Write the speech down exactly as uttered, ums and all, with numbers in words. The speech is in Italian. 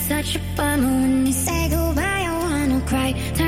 such a bummer when you say goodbye. I wanna cry. Turn